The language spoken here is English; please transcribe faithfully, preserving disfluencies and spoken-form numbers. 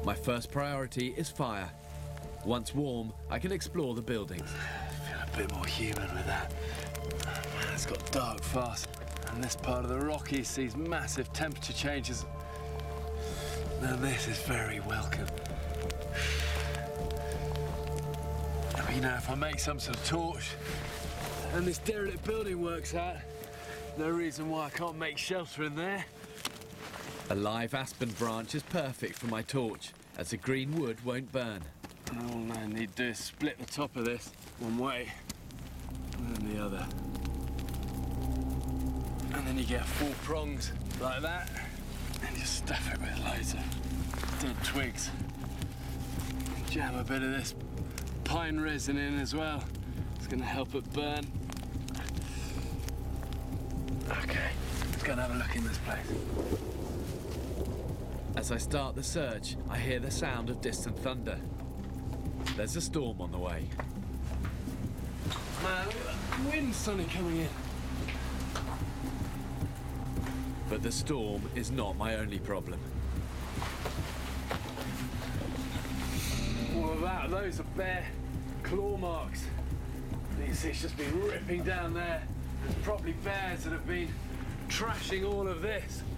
My first priority is fire. Once warm, I can explore the buildings. I feel a bit more human with that. Man, it's got dark fast. And this part of the Rockies sees massive temperature changes. Now this is very welcome. You know, if I make some sort of torch and this derelict building works out, no reason why I can't make shelter in there. A live aspen branch is perfect for my torch, as the green wood won't burn. And all I need to do is split the top of this one way and then the other. And then you get four prongs like that, and you stuff it with loads of dead twigs. Jam a bit of this pine resin in as well. It's going to help it burn. Okay, let's go and have a look in this place. As I start the search, I hear the sound of distant thunder. There's a storm on the way. Man, look at that wind suddenly coming in. But the storm is not my only problem. All of that, those are bare claw marks. You can see it's just been ripping down there. There's probably bears that have been trashing all of this.